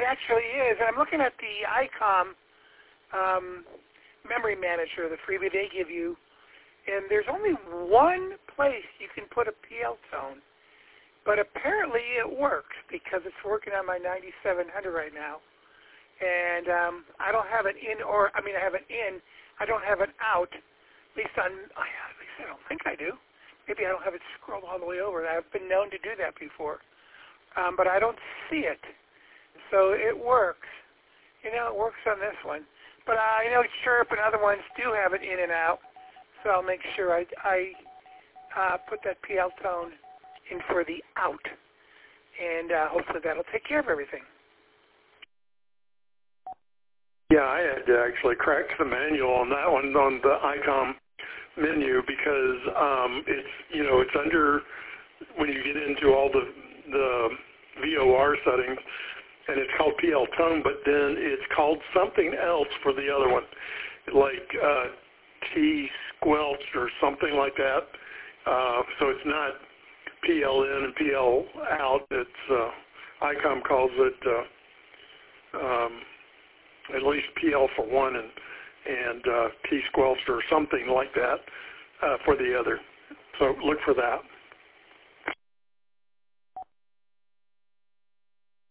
actually is. I'm looking at the ICOM memory manager, the freebie they give you, and there's only one place you can put a PL tone, but apparently it works because it's working on my 9700 right now. And I don't have an in, or I mean, I have an in. I don't have an out. At least I don't think I do. Maybe I don't have it scrolled all the way over. I've been known to do that before, but I don't see it. So it works. You know, it works on this one. But I know Chirp and other ones do have it in and out, so I'll make sure I put that PL tone in for the out, and hopefully that'll take care of everything. Yeah, I had to actually crack the manual on that one on the ICOM menu because it's under when you get into all the VOR settings, and it's called PL tone, but then it's called something else for the other one, like T squelch or something like that. So it's not PL in and PL out. It's ICOM calls it at least PL for one and T squelch or something like that for the other. So look for that.